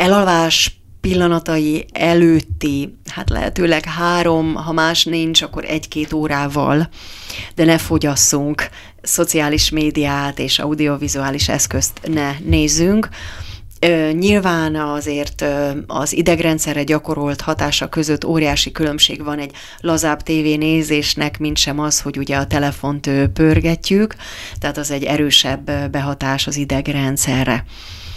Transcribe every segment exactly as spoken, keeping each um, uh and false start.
elalvás pillanatai előtti, hát lehetőleg három, ha más nincs, akkor egy-két órával, de ne fogyasszunk szociális médiát és audiovizuális eszközt ne nézzünk. Nyilván azért az idegrendszerre gyakorolt hatása között óriási különbség van egy lazább tévénézésnek, mint sem az, hogy ugye a telefont pörgetjük, tehát az egy erősebb behatás az idegrendszerre.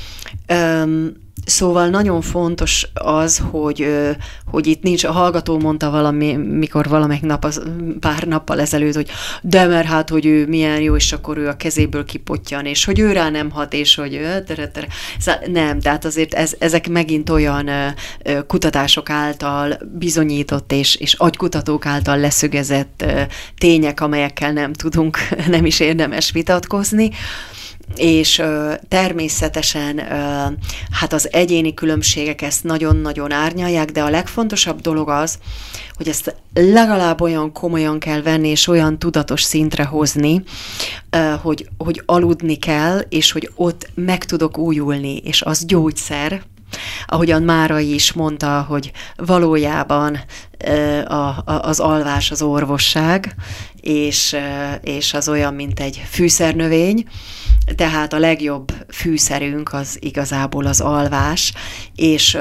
Szóval nagyon fontos az, hogy, hogy itt nincs, a hallgató mondta valami, mikor valamelyik nap, az, pár nappal ezelőtt, hogy de mert hát, hogy ő milyen jó, és akkor ő a kezéből kipottyan, és hogy ő rá nem hat, és hogy tere, tere. Nem, tehát azért ez, ezek megint olyan kutatások által bizonyított, és, és agykutatók által leszögezett tények, amelyekkel nem tudunk, nem is érdemes vitatkozni. És ö, természetesen ö, hát az egyéni különbségek ezt nagyon-nagyon árnyalják, de a legfontosabb dolog az, hogy ezt legalább olyan komolyan kell venni, és olyan tudatos szintre hozni, ö, hogy, hogy aludni kell, és hogy ott meg tudok újulni, és az gyógyszer, ahogyan Márai is mondta, hogy valójában a, a, az alvás az orvosság, és, és az olyan, mint egy fűszernövény, tehát a legjobb fűszerünk az igazából az alvás, és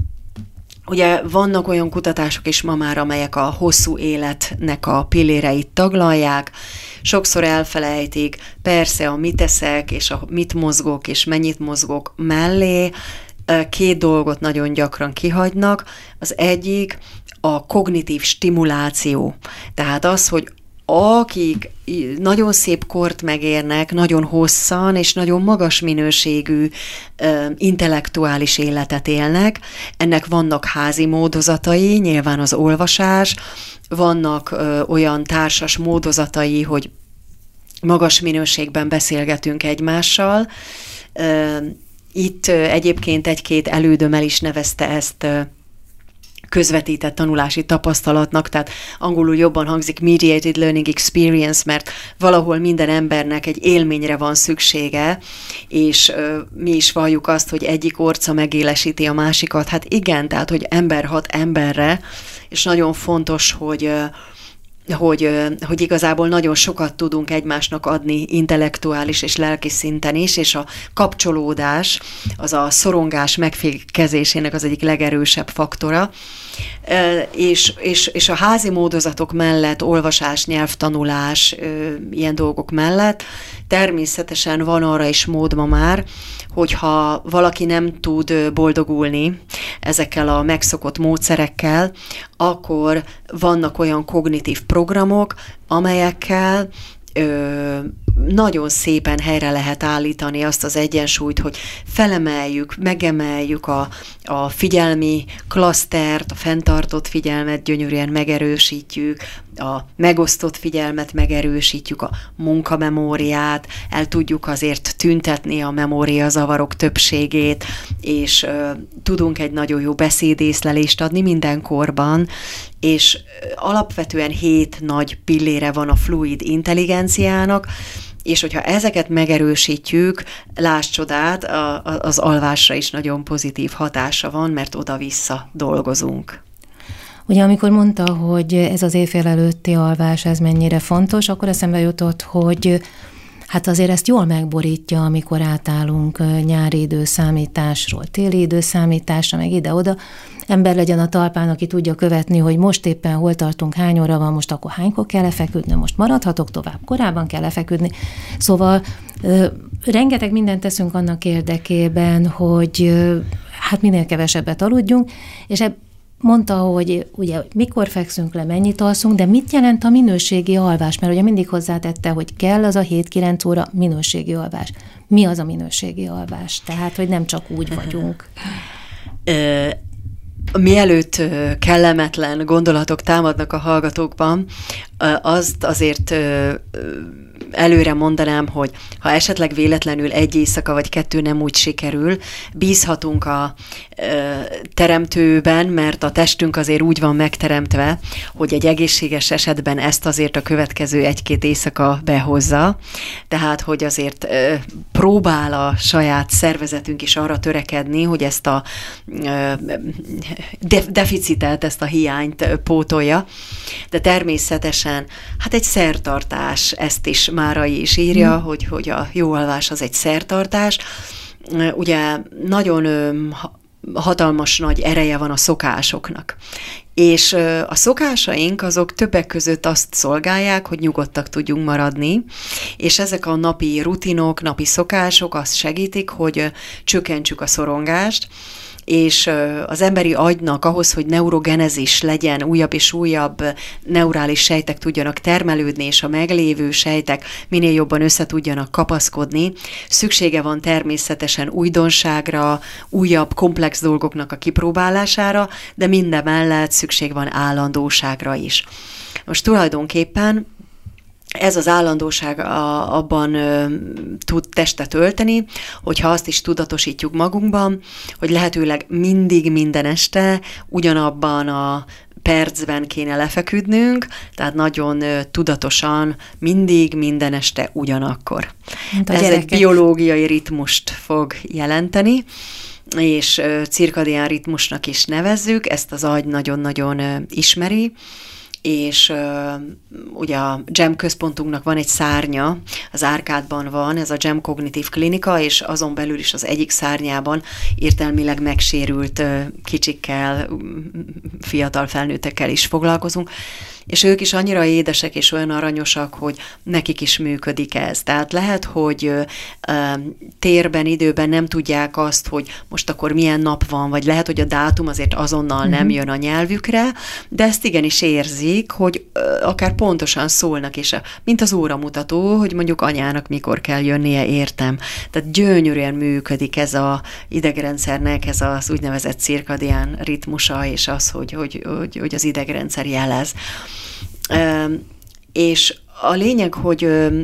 ugye vannak olyan kutatások is ma már, amelyek a hosszú életnek a pilléreit taglalják, sokszor elfelejtik, persze a mit eszek, és a mit mozgok, és mennyit mozgok mellé, két dolgot nagyon gyakran kihagynak. Az egyik a kognitív stimuláció, tehát az, hogy akik nagyon szép kort megérnek, nagyon hosszan és nagyon magas minőségű intellektuális életet élnek, ennek vannak házi módozatai, nyilván az olvasás, vannak olyan társas módozatai, hogy magas minőségben beszélgetünk egymással. Itt egyébként egy-két elődöm el is nevezte ezt közvetített tanulási tapasztalatnak, tehát angolul jobban hangzik mediated learning experience, mert valahol minden embernek egy élményre van szüksége, és ö, mi is valljuk azt, hogy egyik orca megélesíti a másikat. Hát igen, tehát, hogy ember hat emberre, és nagyon fontos, hogy ö, Hogy, hogy igazából nagyon sokat tudunk egymásnak adni intellektuális és lelki szinten is, és a kapcsolódás, az a szorongás megfékezésének az egyik legerősebb faktora, és, és, és a házi módozatok mellett, olvasás, nyelvtanulás, ilyen dolgok mellett természetesen van arra is mód ma már, hogyha valaki nem tud boldogulni ezekkel a megszokott módszerekkel, akkor vannak olyan kognitív programok, amelyekkel ö, nagyon szépen helyre lehet állítani azt az egyensúlyt, hogy felemeljük, megemeljük a, a figyelmi klasztert, a fenntartott figyelmet gyönyörűen megerősítjük, a megosztott figyelmet megerősítjük, a munkamemóriát, el tudjuk azért tüntetni a memóriazavarok többségét, és ö, tudunk egy nagyon jó beszédészlelést adni mindenkorban, és alapvetően hét nagy pillére van a fluid intelligenciának, és hogyha ezeket megerősítjük, láss csodát, a, a, az alvásra is nagyon pozitív hatása van, mert oda-vissza dolgozunk. Ugye amikor mondta, hogy ez az éjfél előtti alvás, ez mennyire fontos, akkor eszembe jutott, hogy hát azért ezt jól megborítja, amikor átállunk nyári időszámításról, téli időszámításra, meg ide-oda. Ember legyen a talpán, aki tudja követni, hogy most éppen hol tartunk, hány óra van, most akkor hánykor kell lefeküdni, most maradhatok tovább, korábban kell lefeküdni. Szóval rengeteg mindent teszünk annak érdekében, hogy hát minél kevesebbet aludjunk, és ebb mondta, hogy ugye mikor fekszünk le, mennyit alszunk, de mit jelent a minőségi alvás? Mert ugye mindig hozzátette, hogy kell az a hét-kilenc óra minőségi alvás. Mi az a minőségi alvás? Tehát, hogy nem csak úgy vagyunk. Mielőtt kellemetlen gondolatok támadnak a hallgatókban, azt azért előre mondanám, hogy ha esetleg véletlenül egy éjszaka vagy kettő nem úgy sikerül, bízhatunk a teremtőben, mert a testünk azért úgy van megteremtve, hogy egy egészséges esetben ezt azért a következő egy-két éjszaka behozza. Tehát, hogy azért próbál a saját szervezetünk is arra törekedni, hogy ezt a deficitet, ezt a hiányt pótolja. De természetesen, hát egy szertartás, ezt is Márai is írja, hmm. hogy, hogy a jó alvás az egy szertartás. Ugye nagyon hatalmas nagy ereje van a szokásoknak. És a szokásaink azok többek között azt szolgálják, hogy nyugodtak tudjunk maradni, és ezek a napi rutinok, napi szokások azt segítik, hogy csökkentsük a szorongást, és az emberi agynak ahhoz, hogy neurogenezis legyen, újabb és újabb neurális sejtek tudjanak termelődni, és a meglévő sejtek minél jobban össze tudjanak kapaszkodni, szüksége van természetesen újdonságra, újabb komplex dolgoknak a kipróbálására, de mindemellett szükség van állandóságra is. Most tulajdonképpen ez az állandóság a, abban ö, tud testet ölteni, hogyha azt is tudatosítjuk magunkban, hogy lehetőleg mindig, minden este ugyanabban a percben kéne lefeküdnünk, tehát nagyon ö, tudatosan mindig, minden este ugyanakkor. Ez egy biológiai ritmust fog jelenteni, és ö, cirkadián ritmusnak is nevezzük, ezt az agy nagyon-nagyon ö, ismeri, és uh, ugye a GEM központunknak van egy szárnya, az Árkádban van, ez a GEM Kognitív Klinika, és azon belül is az egyik szárnyában értelmileg megsérült uh, kicsikkel, fiatal felnőttekkel is foglalkozunk, és ők is annyira édesek és olyan aranyosak, hogy nekik is működik ez. Tehát lehet, hogy ö, térben, időben nem tudják azt, hogy most akkor milyen nap van, vagy lehet, hogy a dátum azért azonnal mm-hmm. nem jön a nyelvükre, de ezt igenis érzik, hogy ö, akár pontosan szólnak, és a, mint az óramutató, hogy mondjuk anyának mikor kell jönnie, értem. Tehát gyönyörűen működik ez az idegrendszernek, ez az úgynevezett cirkadián ritmusa, és az, hogy, hogy, hogy, hogy az idegrendszer jelez. Uh, és a lényeg, hogy uh,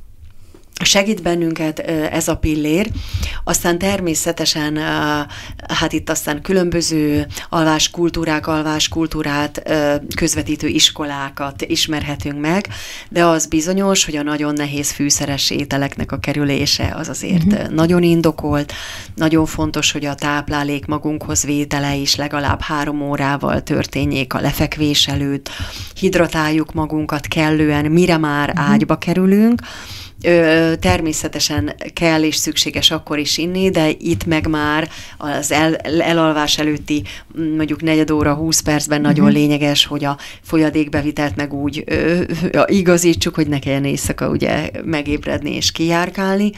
segít bennünket uh, ez a pillér, aztán természetesen uh, hát itt aztán különböző alváskultúrák, alváskultúrát uh, közvetítő iskolákat ismerhetünk meg, de az bizonyos, hogy a nagyon nehéz fűszeres ételeknek a kerülése az azért uh-huh. nagyon indokolt, nagyon fontos, hogy a táplálék magunkhoz vétele is legalább három órával történjék a lefekvés előtt, hidratáljuk magunkat kellően, mire már uh-huh. ágyba kerülünk. Ö, természetesen kell és szükséges akkor is inni, de itt meg már az el, elalvás előtti mondjuk negyed óra, húsz percben nagyon uh-huh. lényeges, hogy a folyadékbevitelt meg úgy ö, ö, igazítsuk, hogy ne kelljen éjszaka ugye megébredni és kijárkálni.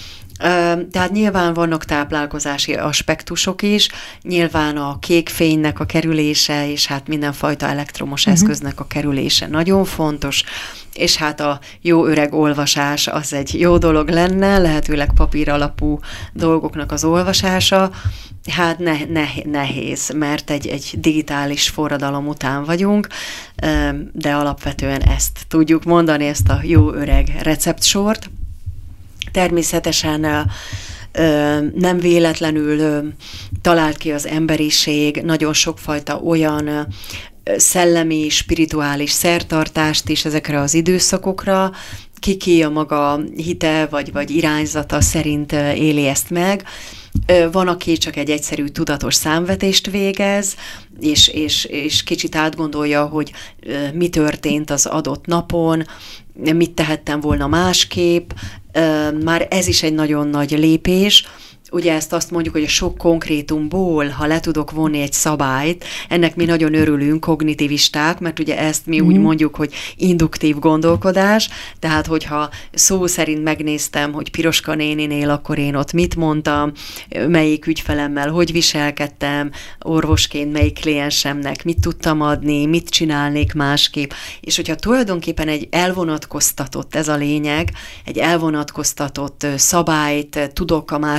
Tehát nyilván vannak táplálkozási aspektusok is, nyilván a kék fénynek a kerülése, és hát mindenfajta elektromos uh-huh. eszköznek a kerülése nagyon fontos, és hát a jó öreg olvasás az egy jó dolog lenne, lehetőleg papír alapú dolgoknak az olvasása, hát ne, ne, nehéz, mert egy, egy digitális forradalom után vagyunk, de alapvetően ezt tudjuk mondani, ezt a jó öreg receptsort. Természetesen ö, nem véletlenül ö, talált ki az emberiség nagyon sokfajta olyan ö, szellemi, spirituális szertartást is ezekre az időszakokra, ki-ki a maga hite vagy, vagy irányzata szerint ö, éli ezt meg. Ö, van, aki csak egy egyszerű tudatos számvetést végez, és, és, és kicsit átgondolja, hogy ö, mi történt az adott napon, mit tehettem volna másképp. Már ez is egy nagyon nagy lépés. Ugye ezt azt mondjuk, hogy a sok konkrétumból, ha le tudok vonni egy szabályt, ennek mi nagyon örülünk, kognitivisták, mert ugye ezt mi mm. úgy mondjuk, hogy induktív gondolkodás, tehát hogyha szó szerint megnéztem, hogy Piroska néninél, akkor én ott mit mondtam, melyik ügyfelemmel hogy viselkedtem, orvosként melyik kliensemnek mit tudtam adni, mit csinálnék másképp, és hogyha tulajdonképpen egy elvonatkoztatott, ez a lényeg, egy elvonatkoztatott szabályt tudok a másnapra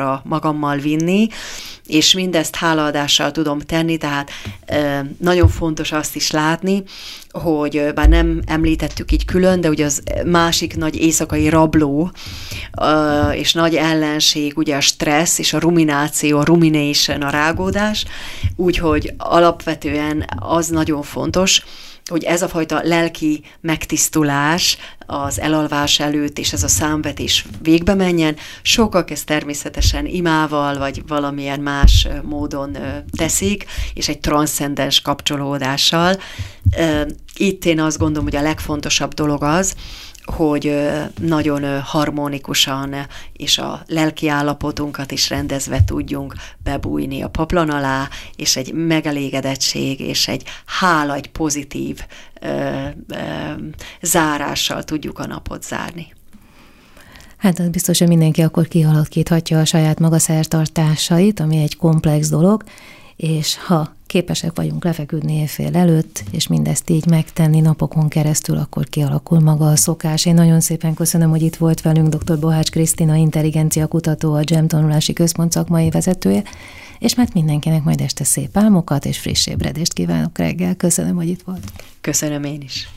utcára magammal vinni, és mindezt hálaadással tudom tenni, tehát nagyon fontos azt is látni, hogy bár nem említettük így külön, de ugye az másik nagy éjszakai rabló és nagy ellenség ugye a stressz és a rumináció, a rumination, a rágódás, úgyhogy alapvetően az nagyon fontos, hogy ez a fajta lelki megtisztulás az elalvás előtt, és ez a számvetés végbe menjen. Sokak ezt természetesen imával, vagy valamilyen más módon teszik, és egy transzcendens kapcsolódással. Itt én azt gondolom, hogy a legfontosabb dolog az, hogy nagyon harmonikusan és a lelki állapotunkat is rendezve tudjunk bebújni a paplan alá, és egy megelégedettség, és egy hála, egy pozitív ö, ö, zárással tudjuk a napot zárni. Hát az biztos, hogy mindenki akkor kialakíthatja a saját maga szertartásait, ami egy komplex dolog, és ha képesek vagyunk lefeküdni éjfél előtt, és mindezt így megtenni napokon keresztül, akkor kialakul maga a szokás. Én nagyon szépen köszönöm, hogy itt volt velünk dr. Bohács Krisztina, intelligencia kutató, a GEM tanulási központ szakmai vezetője, és mert mindenkinek majd este szép álmokat és friss ébredést kívánok reggel. Köszönöm, hogy itt volt. Köszönöm én is.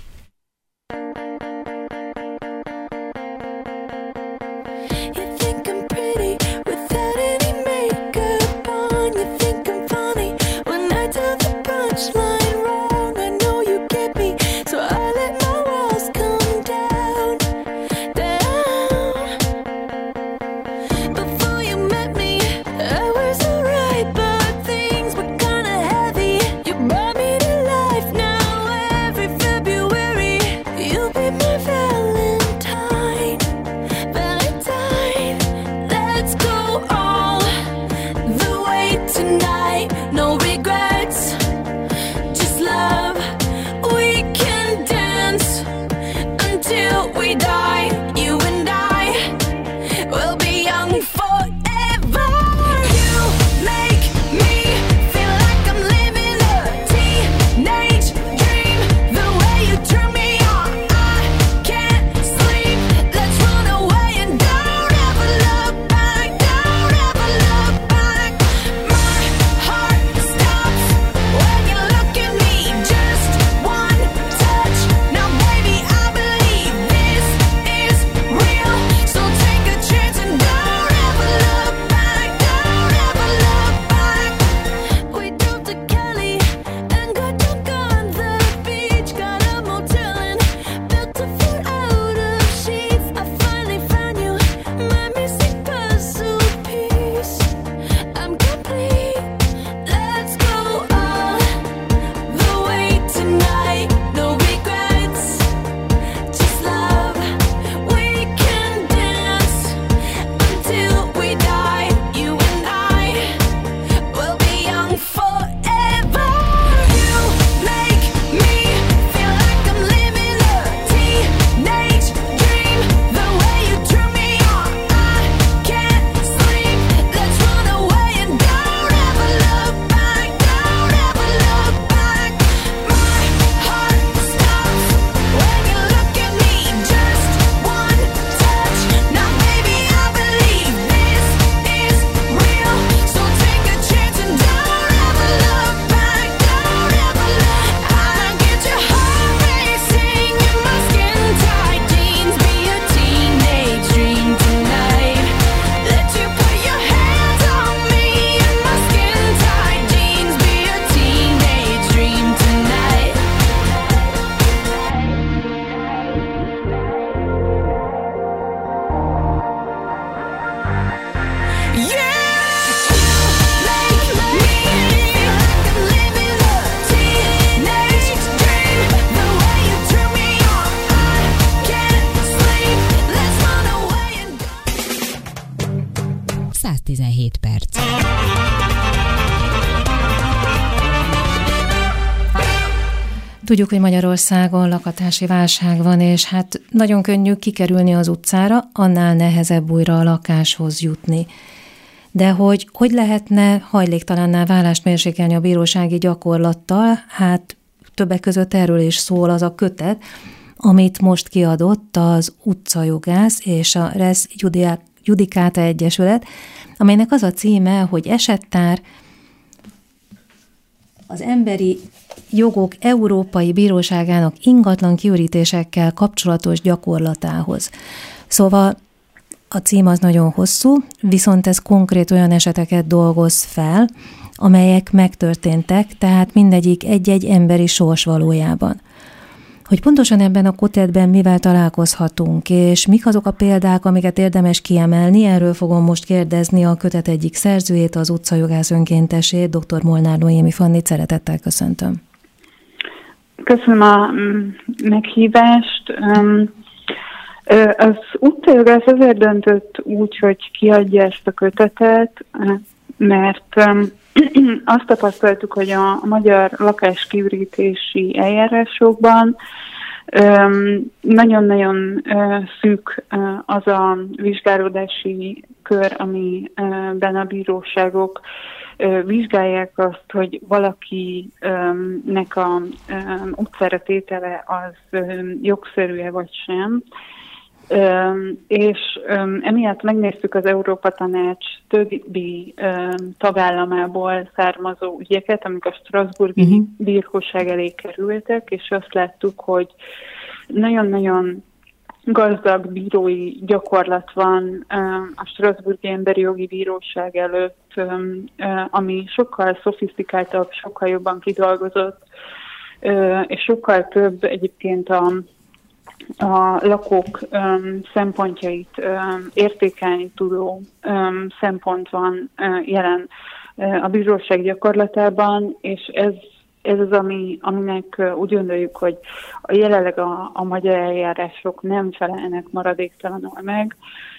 tizenhét perc. Tudjuk, hogy Magyarországon lakhatási válság van, és hát nagyon könnyű kikerülni az utcára, annál nehezebb újra a lakáshoz jutni. De hogy hogy lehetne hajléktalanná válást mérsékelni a bírósági gyakorlattal, hát többek között erről is szól az a kötet, amit most kiadott az utcajogász és a Res Judikáta Egyesület, amelynek az a címe, hogy Esettár az Emberi Jogok Európai Bíróságának ingatlan kiürítésekkel kapcsolatos gyakorlatához. Szóval a cím az nagyon hosszú, viszont ez konkrét olyan eseteket dolgoz fel, amelyek megtörténtek, tehát mindegyik egy-egy emberi sors valójában. Hogy pontosan ebben a kötetben mivel találkozhatunk, és mik azok a példák, amiket érdemes kiemelni, erről fogom most kérdezni a kötet egyik szerzőjét, az utcajogász önkéntesét, dr. Molnár Noémi Fannit. Szeretettel köszöntöm. Köszönöm a meghívást. Az utcajogász azért döntött úgy, hogy kiadja ezt a kötetet, mert azt tapasztaltuk, hogy a magyar lakáskiürítési eljárásokban nagyon-nagyon szűk az a vizsgálódási kör, amiben a bíróságok vizsgálják azt, hogy valakinek a utcára tétele az jogszerű-e vagy sem. Um, és um, emiatt megnéztük az Európa Tanács többi um, tagállamából származó ügyeket, amik a Strasbourgi uh-huh. bíróság elé kerültek, és azt láttuk, hogy nagyon-nagyon gazdag bírói gyakorlat van um, a Strasbourgi Emberi Jogi Bíróság előtt, um, uh, ami sokkal szofisztikáltabb, sokkal jobban kidolgozott, uh, és sokkal több egyébként a a lakók um, szempontjait um, értékelni tudó um, szempont van uh, jelen uh, a bíróság gyakorlatában, és ez, ez az, ami, aminek uh, úgy gondoljuk, hogy a jelenleg a, a magyar eljárások nem felelnek maradéktalanul meg,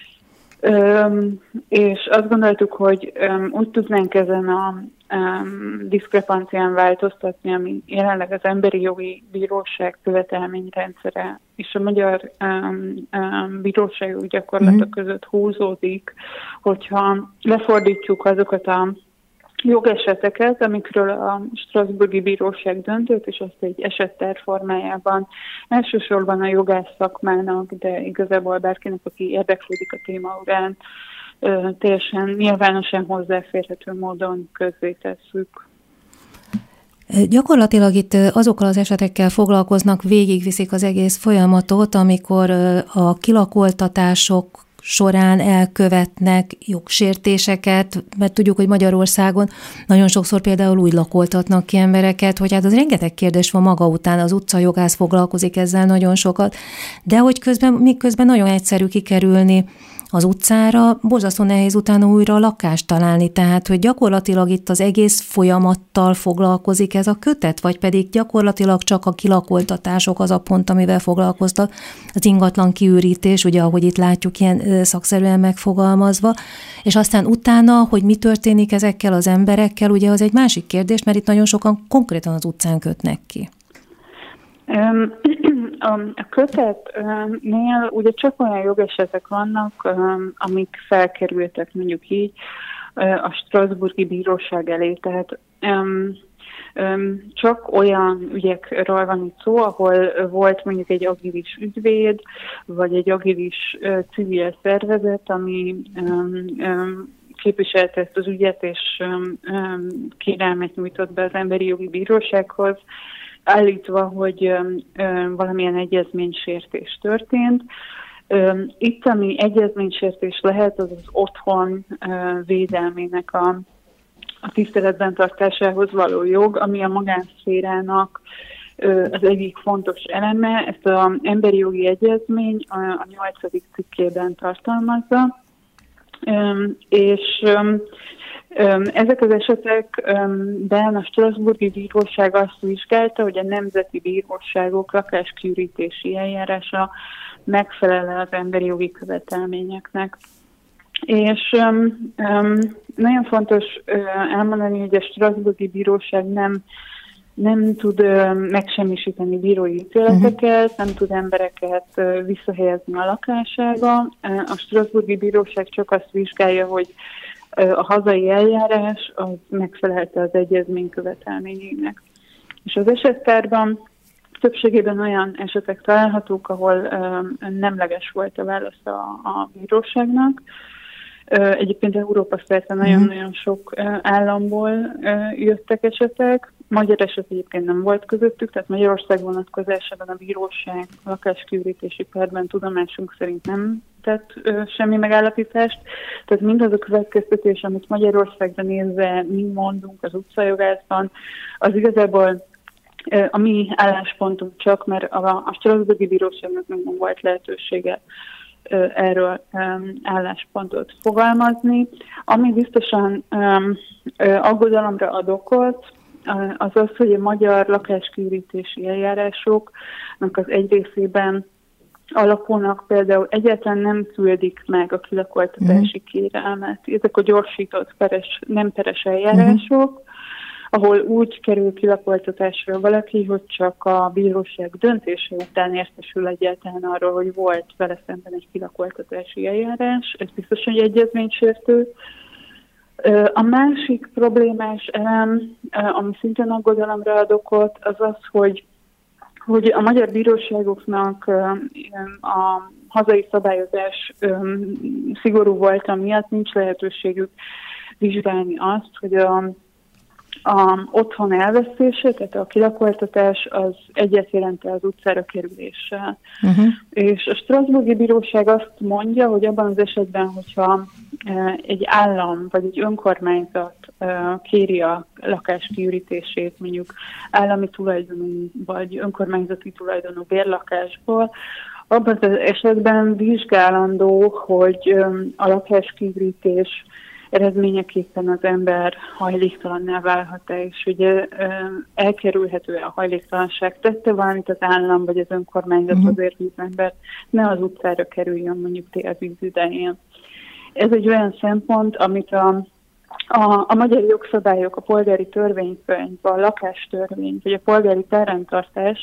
um, és azt gondoltuk, hogy um, úgy tudnánk ezen a Um, diszkrepancián változtatni, ami jelenleg az Emberi Jogi Bíróság követelményrendszere és a magyar um, um, bíróságok gyakorlata mm. között húzódik, hogyha lefordítjuk azokat a jogeseteket, amikről a Strasbourgi Bíróság döntött, és azt egy esettár formájában elsősorban a jogász szakmának, de igazából bárkinek, aki érdeklődik a téma urán, teljesen nyilvánosan hozzáférhető módon közzétesszük. Gyakorlatilag itt azokkal az esetekkel foglalkoznak, végigviszik az egész folyamatot, amikor a kilakoltatások során elkövetnek jogsértéseket, mert tudjuk, hogy Magyarországon nagyon sokszor például úgy lakoltatnak ki embereket, hogy hát az rengeteg kérdés van maga után, az utcajogász foglalkozik ezzel nagyon sokat, de hogy közben, miközben nagyon egyszerű kikerülni az utcára, borzasztó nehéz utána újra lakást találni, tehát hogy gyakorlatilag itt az egész folyamattal foglalkozik ez a kötet, vagy pedig gyakorlatilag csak a kilakoltatások az a pont, amivel foglalkoztak, az ingatlan kiürítés, ugye ahogy itt látjuk ilyen szakszerűen megfogalmazva, és aztán utána, hogy mi történik ezekkel az emberekkel, ugye az egy másik kérdés, mert itt nagyon sokan konkrétan az utcán kötnek ki. A kötetnél ugye csak olyan jogesetek vannak, amik felkerültek mondjuk így a Strasbourgi Bíróság elé, tehát csak olyan ügyekről van itt szó, ahol volt mondjuk egy agilis ügyvéd, vagy egy agilis civil szervezet, ami képviselte ezt az ügyet, és kérelmet nyújtott be az Emberi Jogi Bírósághoz, állítva, hogy ö, ö, valamilyen egyezménysértés történt. Ö, itt, ami egyezménysértés lehet, az az otthon ö, védelmének a, a tiszteletben tartásához való jog, ami a magánszférának ö, az egyik fontos eleme. Ezt az emberi jogi egyezmény a, a nyolcadik cikkében tartalmazza, ö, és ö, ezek az esetekben a Strasbourgi Bíróság azt vizsgálta, hogy a nemzeti bíróságok lakáskiürítési eljárása megfelel az emberi jogi követelményeknek. És um, um, nagyon fontos uh, elmondani, hogy a Strasbourgi Bíróság nem, nem tud uh, megsemmisíteni bírói ítéleteket, nem tud embereket uh, visszahelyezni a lakásába. Uh, a Strasbourgi Bíróság csak azt vizsgálja, hogy a hazai eljárás az megfelelte az egyezmény követelményének. És az esettárban többségében olyan esetek találhatók, ahol nemleges volt a válasz a, a bíróságnak. Egyébként Európa szerte nagyon-nagyon sok államból jöttek esetek. Magyar eset egyébként nem volt közöttük, tehát Magyarország vonatkozásában a bíróság a lakáskiürítési perben tudomásunk szerint nem tett semmi megállapítást. Tehát mindaz a következtetés, amit Magyarországra nézve mi mondunk az utcajogászban, az igazából a mi álláspontunk csak, mert a, a Strasbourgi Bíróságnak még nem volt lehetősége erről um, álláspontot fogalmazni. Ami biztosan um, aggodalomra ad okot, az az, hogy a magyar lakáskiürítési eljárásoknak az egy részében alapulnak például egyáltalán nem küldik meg a kilakoltatási uh-huh. kérelmet. Ezek a gyorsított peres, nem peres eljárások, uh-huh. ahol úgy kerül kilakoltatásra valaki, hogy csak a bíróság döntése után értesül egyáltalán arról, hogy volt vele szemben egy kilakoltatási eljárás. Ez biztos, hogy egyezménysértő. A másik problémás elem, ami szintén aggodalomra ad okot, az az, hogy, hogy a magyar bíróságoknak a hazai szabályozás szigorú volt, miatt nincs lehetőségük vizsgálni azt, hogy a A otthon elvesztése, tehát a kilakoltatás az egyet jelent az utcára kerüléssel. Uh-huh. És a Strasbourgi Bíróság azt mondja, hogy abban az esetben, hogyha egy állam vagy egy önkormányzat kéri a lakás kiürítését, mondjuk állami tulajdonú vagy önkormányzati tulajdonú bérlakásból, abban az esetben vizsgálandó, hogy a lakás kiürítés eredményeképpen az ember hajléktalanná válhat-e, és ugye elkerülhető-e a hajléktalanság, tette valamit az állam vagy az önkormányzat uh-huh. azért, hogy az ember ne az utcára kerüljön mondjuk télvíz idején. Ez egy olyan szempont, amit a, a, a magyar jogszabályok, a polgári törvénykönyv, a lakástörvény vagy a polgári terrendtartás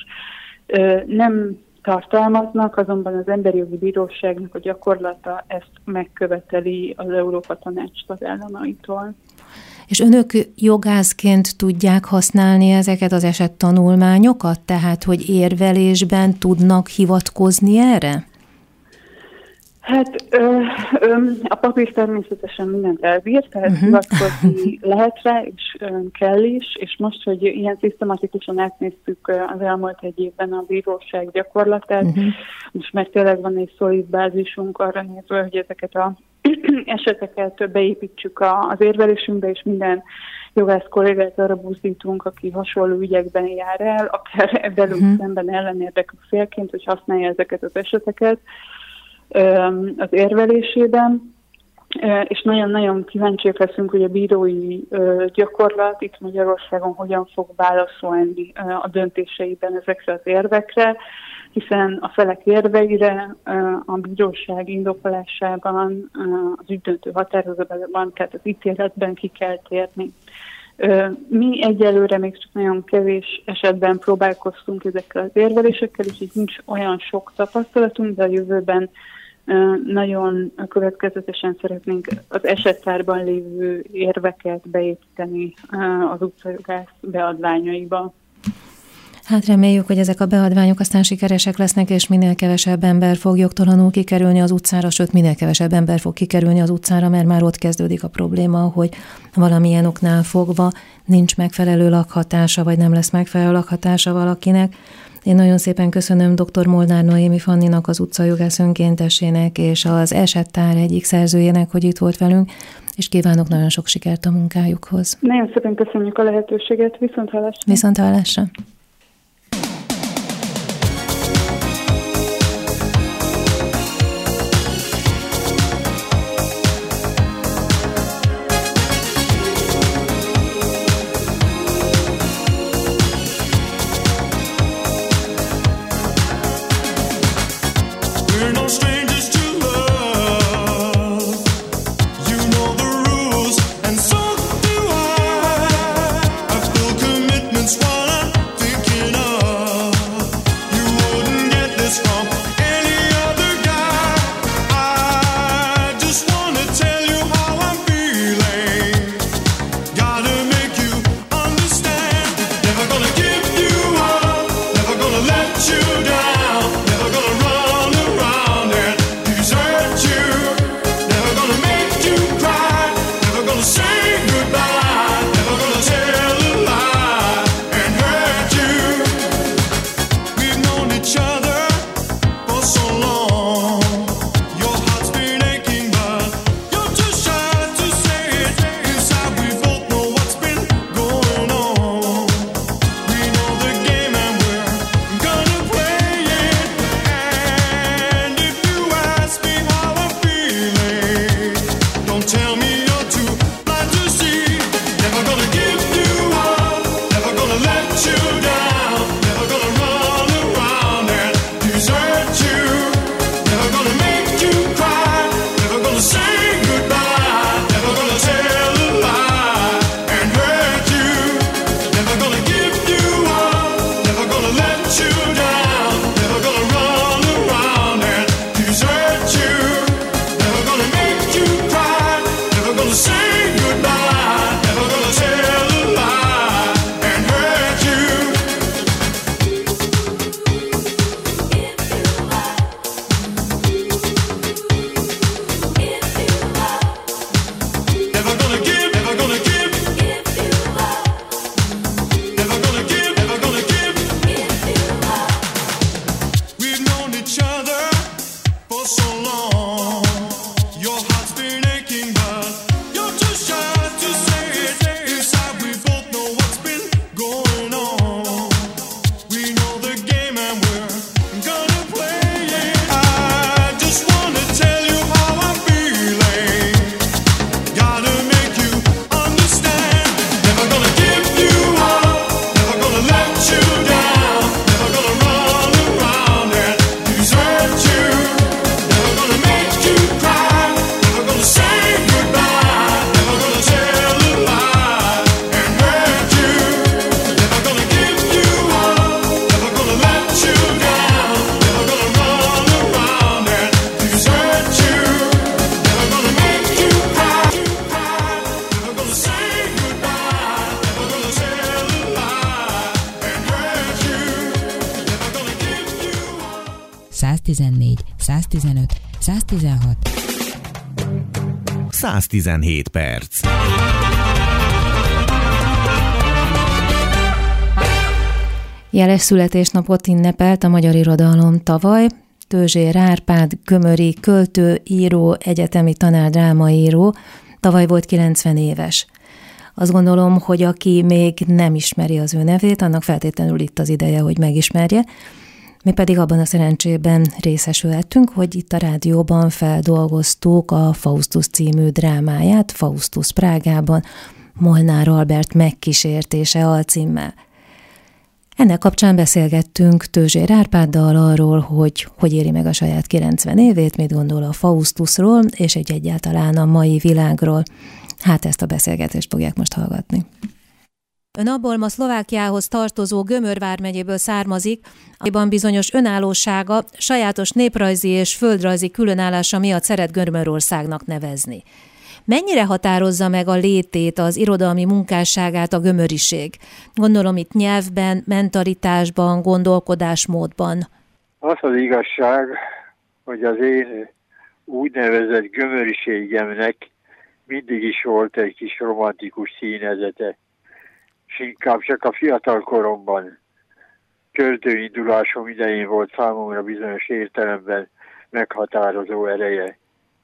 nem tartalmaznak, azonban az Emberi Jogi Bíróságnak a gyakorlata ezt megköveteli az Európa Tanács tagállamaitól. És önök jogászként tudják használni ezeket az esettanulmányokat? Tehát, hogy érvelésben tudnak hivatkozni erre? Hát ö, ö, a papír természetesen mindent elbír, tehát uh-huh. hivatkozni lehet rá, és ö, kell is, és most, hogy ilyen szisztematikusan átnéztük az elmúlt egy évben a bíróság gyakorlatát, uh-huh. most már tényleg van egy szolid bázisunk arra nézve, hogy ezeket az eseteket beépítsük az érvelésünkbe, és minden jogász kollégát arra buzdítunk, aki hasonló ügyekben jár el, akár velünk uh-huh. szemben ellenérdekű félként, hogy használja ezeket az eseteket az érvelésében, és nagyon-nagyon kíváncsiak leszünk, hogy a bírói gyakorlat itt Magyarországon hogyan fog válaszolni a döntéseiben ezekre az érvekre, hiszen a felek érveire a bíróság indokolásában, az ügydöntő határozatban, tehát az ítéletben ki kell térni. Mi egyelőre még csak nagyon kevés esetben próbálkoztunk ezekkel az érvelésekkel, és így nincs olyan sok tapasztalatunk, de a jövőben nagyon következetesen szeretnénk az esettárban lévő érveket beépíteni az utcajogász beadványaiba. Hát reméljük, hogy ezek a beadványok aztán sikeresek lesznek, és minél kevesebb ember fog jogtalanul kikerülni az utcára, sőt, minél kevesebb ember fog kikerülni az utcára, mert már ott kezdődik a probléma, hogy valamilyen oknál fogva nincs megfelelő lakhatása, vagy nem lesz megfelelő lakhatása valakinek. Én nagyon szépen köszönöm dr. Molnár Noémi Fanninak, az utcajogász önkéntesének, és az Esettár egyik szerzőjének, hogy itt volt velünk, és kívánok nagyon sok sikert a munkájukhoz. Nagyon szépen köszönjük a lehetőséget, viszont hallásra. Viszont hallásra. Swallow száztizennégy, száztizenöt, száztizenhat. száztizenhét perc. Jeles születésnapot ünnepelt a magyar irodalom tavaly. Tőzsér Árpád, gömöri költő, író, egyetemi tanár, drámaíró, tavaly volt kilencven éves. Azt gondolom, hogy aki még nem ismeri az ő nevét, annak feltétlenül itt az ideje, hogy megismerje. Mi pedig abban a szerencsében részesülhettünk, hogy itt a rádióban feldolgoztuk a Faustus című drámáját, Faustus Prágában, Molnár Albert megkísértése alcímmel. Ennek kapcsán beszélgettünk Tőzsér Árpáddal arról, hogy hogy éri meg a saját kilencven évét, mit gondol a Faustusról, és egy egyáltalán a mai világról. Hát ezt a beszélgetést fogják most hallgatni. Ön abból ma Szlovákiához tartozó Gömör vármegyéből származik, amiben bizonyos önállósága, sajátos néprajzi és földrajzi különállása miatt szeret Gömörországnak nevezni. Mennyire határozza meg a létét, az irodalmi munkásságát a gömöriség? Gondolom itt nyelvben, mentalitásban, gondolkodásmódban. Az az igazság, hogy az én úgynevezett gömöriségemnek mindig is volt egy kis romantikus színezete. És inkább csak a fiatal koromban, költőindulásom idején volt számomra bizonyos értelemben meghatározó ereje.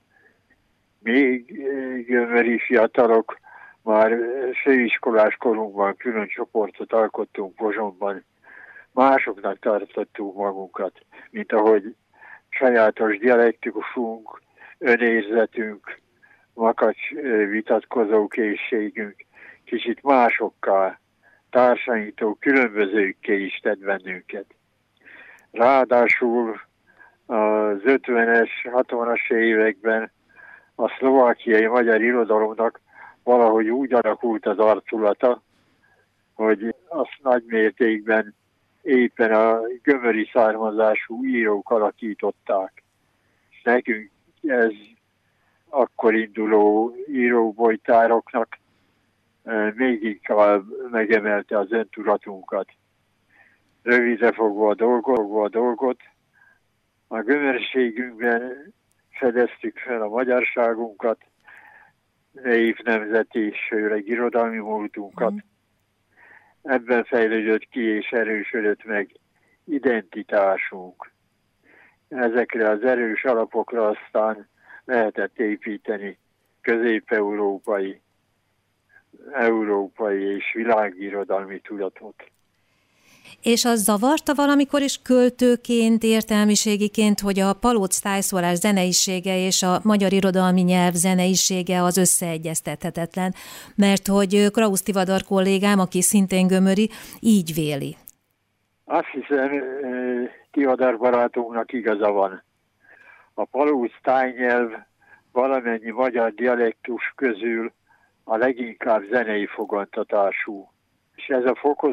Még gömöri fiatalok már főiskolás korunkban külön csoportot alkottunk Pozsonyban. Másoknak tartottunk magunkat, mint ahogy sajátos dialektikusunk, önérzetünk, makacs vitatkozó készségünk kicsit másokkal, társainktól különbözőkké is tett bennünket. Ráadásul az ötvenes, hatvanas években a szlovákiai magyar irodalomnak valahogy úgy alakult az arculata, hogy azt nagy mértékben éppen a gömöri származású írók alakították. Nekünk ez akkor induló íróbolytároknak még inkább megemelte az öntudatunkat. Rövidre fogva a dolgot, fogva a, dolgot a gömörségünkben fedeztük fel a magyarságunkat, név, nemzeti és főleg irodalmi múltunkat. Mm. Ebben fejlődött ki és erősödött meg identitásunk. Ezekre az erős alapokra aztán lehetett építeni közép-európai, európai és világirodalmi tudatot. És az zavarta valamikor is költőként, értelmiségiként, hogy a palóc tájszólás zeneisége és a magyar irodalmi nyelv zeneisége az összeegyeztethetetlen, mert hogy Krausz Tivadar kollégám, aki szintén gömöri, így véli. Azt hiszem, Tivadar barátunknak igaza van. A palóc tájnyelv valamennyi magyar dialektus közül a leginkább zenei fogantatású. És ez a fokozat